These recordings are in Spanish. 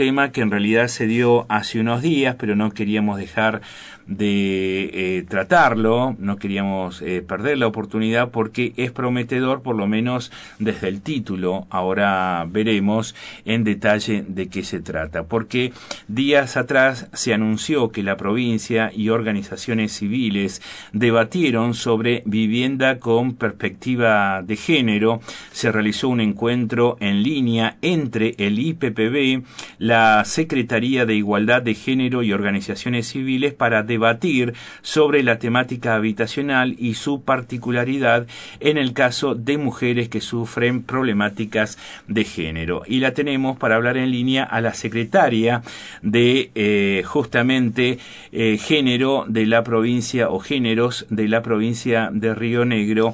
tema que en realidad se dio hace unos días, pero no queríamos dejar de tratarlo, no queríamos perder la oportunidad porque es prometedor, por lo menos desde el título. Ahora veremos en detalle de qué se trata, porque días atrás se anunció que la provincia y organizaciones civiles debatieron sobre vivienda con perspectiva de género. Se realizó un encuentro en línea entre el IPPB, la Secretaría de Igualdad de Género y organizaciones civiles para debatir sobre la temática habitacional y su particularidad en el caso de mujeres que sufren problemáticas de género. Y la tenemos para hablar en línea a la secretaria de justamente género de la provincia, o géneros de la provincia de Río Negro,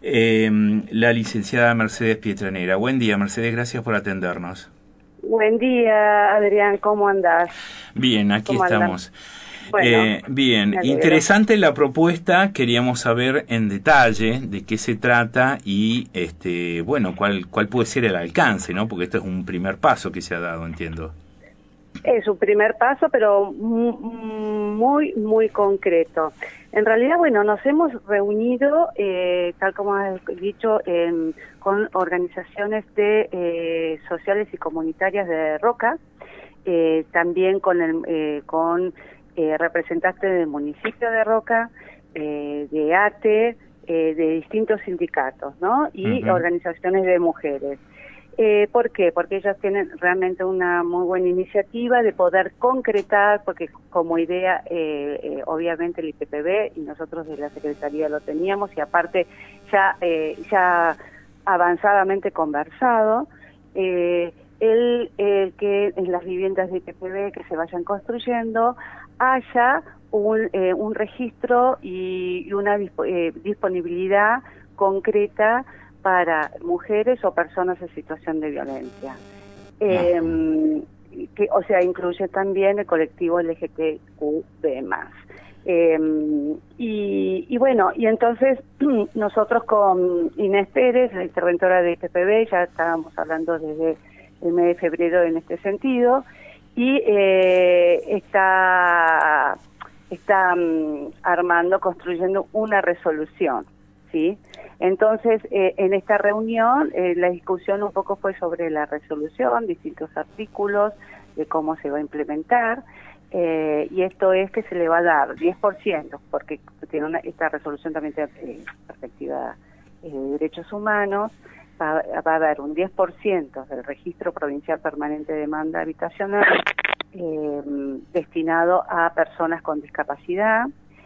la licenciada Mercedes Pietranera. Buen día, Mercedes, gracias por atendernos. Buen día, Adrián, ¿cómo andás? Bien, aquí estamos. Bueno, bien, interesante la propuesta. Queríamos saber en detalle de qué se trata y bueno, cuál puede ser el alcance, ¿no? Porque esto es un primer paso que se ha dado, entiendo. Es un primer paso, pero muy concreto. En realidad, bueno, nos hemos reunido, tal como has dicho, con organizaciones sociales y comunitarias de Roca, también con representantes del municipio de Roca, de ATE, de distintos sindicatos, ¿no? Y organizaciones de mujeres. ¿Por qué? Porque ellas tienen realmente una muy buena iniciativa de poder concretar, porque como idea, obviamente el IPPB y nosotros de la Secretaría lo teníamos, y aparte ya avanzadamente conversado, que en las viviendas de IPPB que se vayan construyendo haya un registro y una disponibilidad concreta para mujeres o personas en situación de violencia. O sea, incluye también el colectivo LGTB+. Y bueno, y entonces nosotros con Inés Pérez, la interventora de IPPB, ya estábamos hablando desde el mes de febrero en este sentido, y está construyendo una resolución, ¿sí? Entonces, en esta reunión, la discusión un poco fue sobre la resolución, distintos artículos de cómo se va a implementar, y esto es que se le va a dar 10%, porque esta resolución también tiene perspectiva de derechos humanos. Va a haber un 10% del registro provincial permanente de demanda habitacional destinado a personas con discapacidad,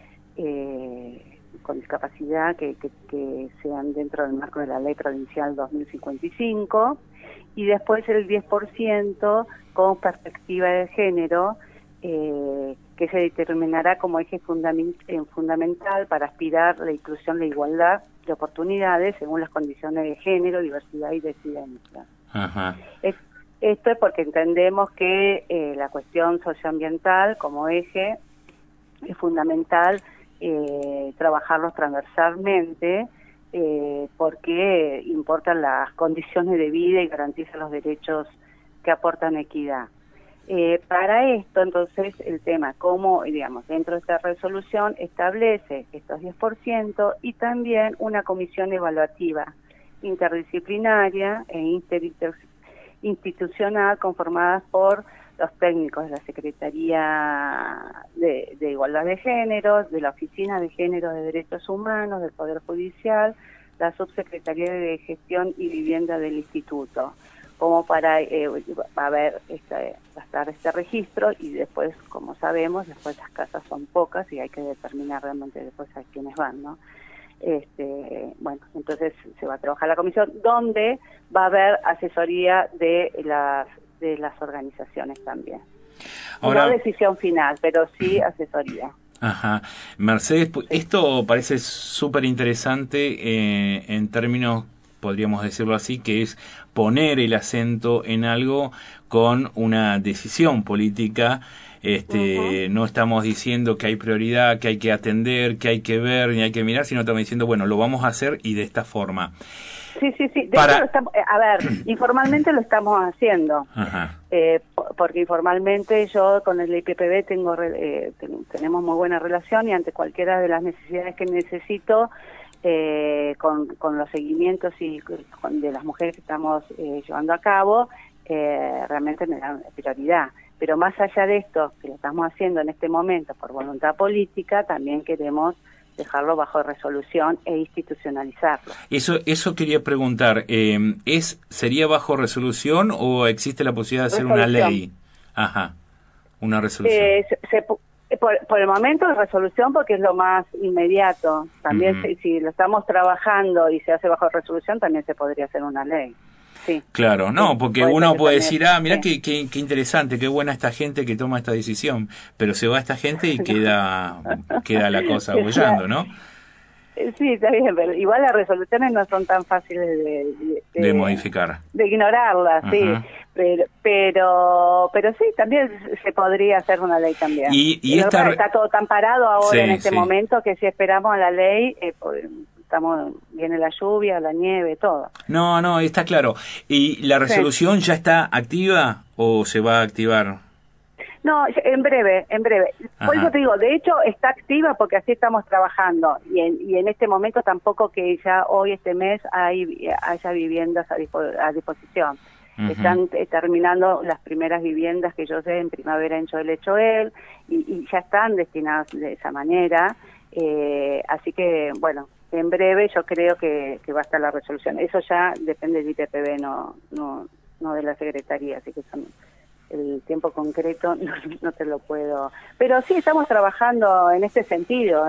que sean dentro del marco de la Ley Provincial 2055, y después el 10% con perspectiva de género, que se determinará como eje fundamental para aspirar a la inclusión, la igualdad de oportunidades según las condiciones de género, diversidad y disidencia. Esto es porque entendemos que la cuestión socioambiental como eje es fundamental trabajarlos transversalmente, porque importan las condiciones de vida y garantizan los derechos que aportan equidad. Para esto, entonces, el tema, como, digamos, dentro de esta resolución establece estos 10% y también una comisión evaluativa interdisciplinaria e interinstitucional conformada por los técnicos de la Secretaría de Igualdad de Género, de la Oficina de Género de Derechos Humanos, del Poder Judicial, la Subsecretaría de Gestión y Vivienda del Instituto, como para va a estar este registro, y después, como sabemos, después las casas son pocas y hay que determinar realmente después a quiénes van, ¿no? Bueno, entonces se va a trabajar la comisión donde va a haber asesoría de las organizaciones también. Ahora, no decisión final, pero sí asesoría. Ajá. Mercedes, esto parece súper interesante en términos, podríamos decirlo así, que es poner el acento en algo con una decisión política. No estamos diciendo que hay prioridad, que hay que atender, que hay que ver, ni hay que mirar, sino estamos diciendo, bueno, lo vamos a hacer y de esta forma. Sí, sí, sí. De Para... hecho, a ver, informalmente lo estamos haciendo. Ajá. Porque informalmente yo con el IPPB tenemos muy buena relación y ante cualquiera de las necesidades que necesito, con los seguimientos y de las mujeres que estamos llevando a cabo, realmente me dan prioridad. Pero más allá de esto, que lo estamos haciendo en este momento por voluntad política, también queremos dejarlo bajo resolución e institucionalizarlo. Eso quería preguntar, ¿sería bajo resolución o existe la posibilidad de hacer una Resolución. ley? Ajá, una resolución. Por el momento es resolución porque es lo más inmediato. También si lo estamos trabajando y se hace bajo resolución, también se podría hacer una ley. Sí. Claro, no, porque puede uno ser puede también, decir, mirá sí. qué interesante, qué buena esta gente que toma esta decisión, pero se va esta gente y queda la cosa bollando, ¿no? Sí, está bien, pero igual las resoluciones no son tan fáciles De modificar. de ignorarlas, sí. Ajá. Pero sí, también se podría hacer una ley también. Y esta... Está todo tan parado ahora Sí, en este sí. momento que si esperamos a la ley, viene la lluvia, la nieve, todo. No, está claro. ¿Y la resolución ya está activa o se va a activar? No, en breve, en breve. Por eso Ajá. te digo, de hecho está activa porque así estamos trabajando y en este momento tampoco que ya hoy, este mes, haya viviendas a disposición. Uh-huh. Están terminando las primeras viviendas que yo sé en Primavera en Choel Choel y ya están destinadas de esa manera. Así que, bueno, en breve yo creo que va a estar la resolución. Eso ya depende del IPPB, no de la Secretaría, así que el tiempo concreto no te lo puedo. Pero sí estamos trabajando en este sentido,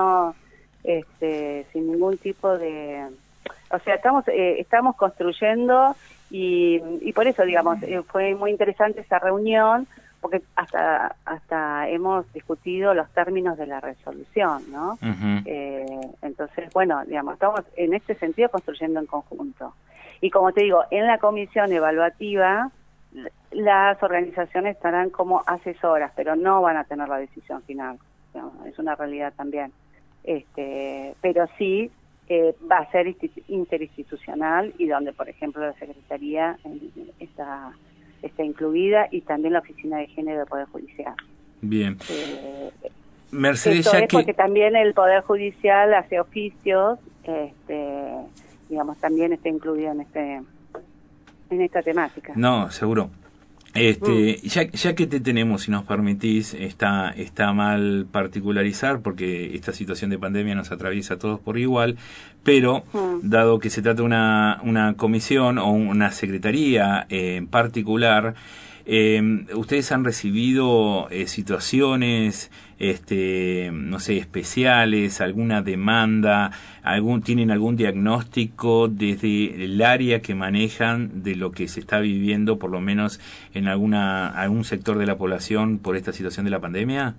sin ningún tipo de, o sea, estamos construyendo y por eso, digamos, fue muy interesante esa reunión porque hasta hemos discutido los términos de la resolución, ¿no? Uh-huh. Entonces, bueno, digamos, estamos en este sentido construyendo en conjunto. Y como te digo, en la comisión evaluativa las organizaciones estarán como asesoras, pero no van a tener la decisión final. Es una realidad también. Pero sí va a ser interinstitucional y donde, por ejemplo, la Secretaría está incluida y también la Oficina de Género del Poder Judicial. Bien. Mercedes, esto ya es porque también el Poder Judicial hace oficios, digamos, también está incluido en esta temática. No, seguro. Ya que te tenemos, si nos permitís, está mal particularizar porque esta situación de pandemia nos atraviesa a todos por igual, pero dado que se trata de una comisión o una secretaría en particular, ¿ustedes han recibido situaciones, no sé, especiales, alguna demanda, tienen algún diagnóstico desde el área que manejan de lo que se está viviendo, por lo menos en algún sector de la población por esta situación de la pandemia?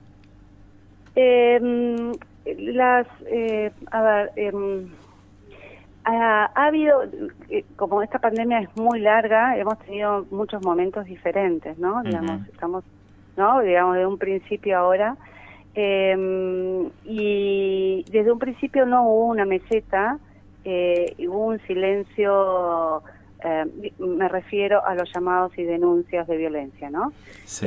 Ha habido, como esta pandemia es muy larga, hemos tenido muchos momentos diferentes, ¿no? Uh-huh. Digamos, estamos, ¿no? Digamos, de un principio ahora, y desde un principio no hubo una meseta, hubo un silencio, me refiero a los llamados y denuncias de violencia, ¿no? Sí.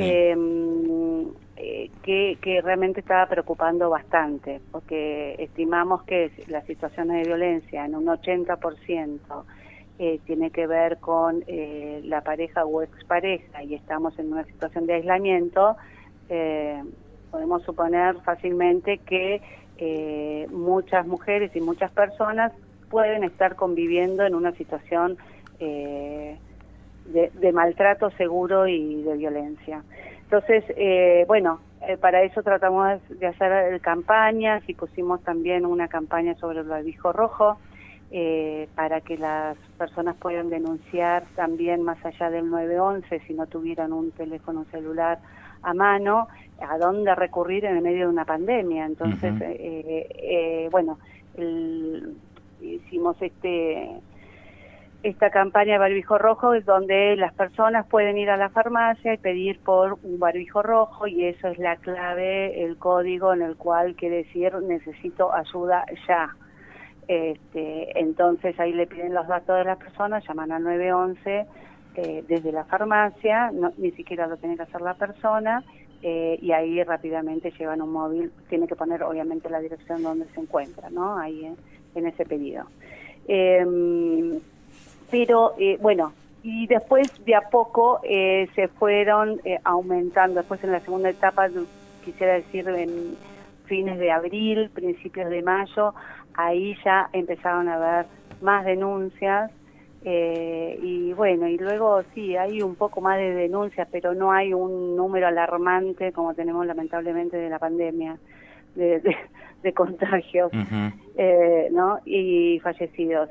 Que realmente estaba preocupando bastante, porque estimamos que las situaciones de violencia en un 80% tiene que ver con la pareja o expareja y estamos en una situación de aislamiento, podemos suponer fácilmente que muchas mujeres y muchas personas pueden estar conviviendo en una situación de maltrato seguro y de violencia. Entonces, para eso tratamos de hacer campañas y pusimos también una campaña sobre el barbijo rojo para que las personas puedan denunciar también más allá del 911 si no tuvieran un teléfono celular a mano, a dónde recurrir en el medio de una pandemia. Entonces, hicimos esta campaña de barbijo rojo es donde las personas pueden ir a la farmacia y pedir por un barbijo rojo y eso es la clave, el código en el cual quiere decir necesito ayuda ya. Entonces ahí le piden los datos de las personas, llaman al 911 desde la farmacia, ni siquiera lo tiene que hacer la persona, y ahí rápidamente llevan un móvil, tiene que poner obviamente la dirección donde se encuentra, ¿no? Ahí en ese pedido. Pero bueno, y después de a poco se fueron aumentando. Después en la segunda etapa, quisiera decir en fines de abril, principios de mayo, ahí ya empezaron a haber más denuncias, y bueno, y luego sí, hay un poco más de denuncias, pero no hay un número alarmante como tenemos lamentablemente de la pandemia, de contagios, ¿no? Y fallecidos.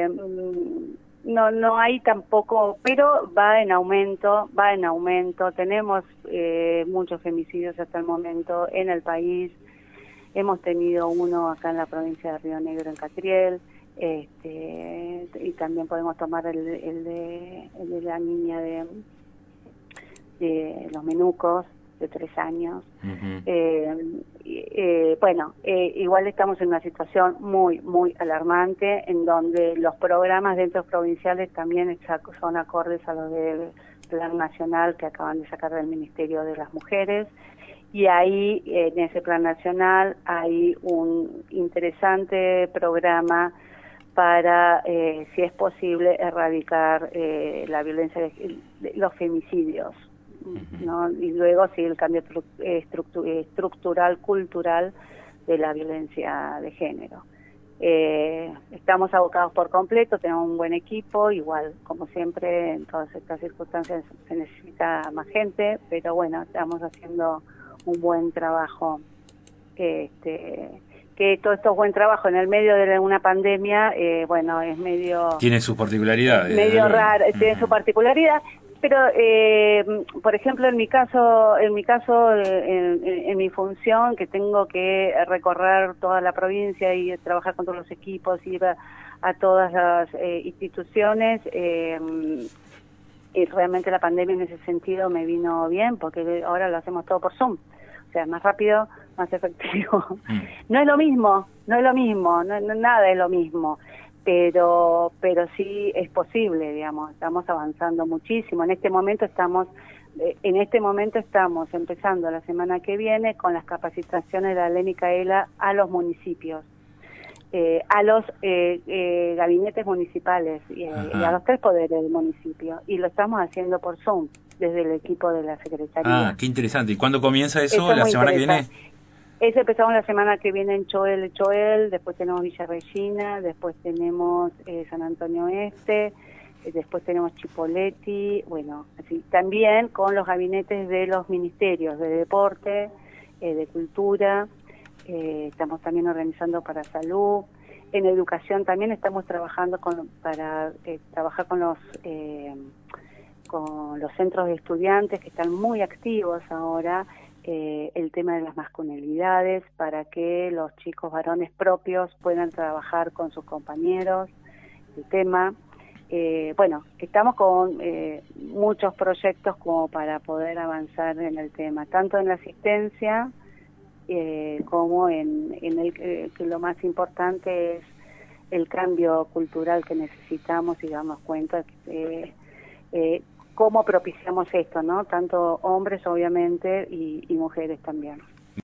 No hay tampoco, pero va en aumento. Tenemos muchos femicidios hasta el momento en el país. Hemos tenido uno acá en la provincia de Río Negro, en Catriel, y también podemos tomar el de la niña de los Menucos, de 3 años. Bueno, igual estamos en una situación muy, muy alarmante, en donde los programas dentro provinciales también son acordes a los del Plan Nacional que acaban de sacar del Ministerio de las Mujeres, y ahí, en ese Plan Nacional, hay un interesante programa para, si es posible, erradicar la violencia, los femicidios, ¿no? Y luego sí el cambio estructural, cultural de la violencia de género. Estamos abocados por completo, tenemos un buen equipo, igual como siempre en todas estas circunstancias se necesita más gente, pero bueno, estamos haciendo un buen trabajo, que todo esto es buen trabajo en el medio de una pandemia, bueno, es medio... Tiene sus particularidades. Medio raro, tiene su particularidad, pero por ejemplo en mi caso, en mi función, que tengo que recorrer toda la provincia y trabajar con todos los equipos, ir a todas las instituciones, y realmente la pandemia en ese sentido me vino bien, porque ahora lo hacemos todo por Zoom, o sea, más rápido, más efectivo. No es lo mismo, nada es lo mismo, pero sí es posible, digamos, estamos avanzando muchísimo. En este momento estamos empezando la semana que viene con las capacitaciones de la Ley Micaela a los municipios, a los gabinetes municipales y a los 3 poderes del municipio, y lo estamos haciendo por Zoom desde el equipo de la Secretaría. Qué interesante. ¿Y cuándo comienza eso? ¿La semana que viene? Eso empezamos la semana que viene en Choel, después tenemos Villa Regina, después tenemos San Antonio Este, después tenemos Chipoleti, bueno, así también con los gabinetes de los ministerios de deporte, de cultura, estamos también organizando para salud. En educación también estamos trabajando para trabajar con los centros de estudiantes, que están muy activos ahora, el tema de las masculinidades, para que los chicos varones propios puedan trabajar con sus compañeros, el tema. Bueno, estamos con muchos proyectos como para poder avanzar en el tema, tanto en la asistencia como en el que lo más importante es el cambio cultural que necesitamos y darnos cuenta que cómo propiciamos esto, ¿no? Tanto hombres, obviamente, y mujeres también.